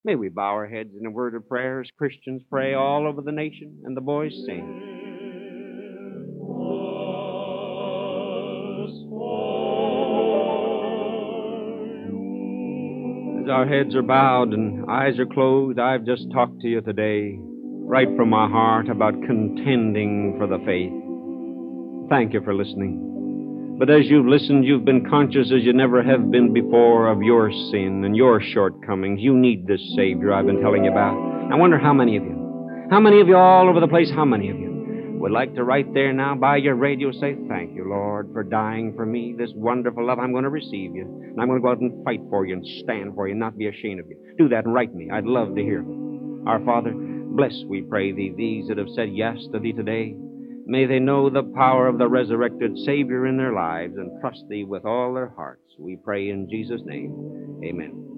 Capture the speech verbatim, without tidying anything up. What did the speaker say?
May we bow our heads in a word of prayer as Christians pray all over the nation, and the boys sing. As our heads are bowed and eyes are closed, I've just talked to you today, right from my heart, about contending for the faith. Thank you for listening. But as you've listened, you've been conscious as you never have been before of your sin and your shortcomings. You need this Savior I've been telling you about. I wonder how many of you, how many of you all over the place, how many of you would like to right there now by your radio say, thank you, Lord, for dying for me, this wonderful love. I'm going to receive you, and I'm going to go out and fight for you and stand for you and not be ashamed of you. Do that and write me. I'd love to hear it. Our Father, bless, we pray thee, these that have said yes to thee today. May they know the power of the resurrected Savior in their lives and trust thee with all their hearts. We pray in Jesus' name. Amen.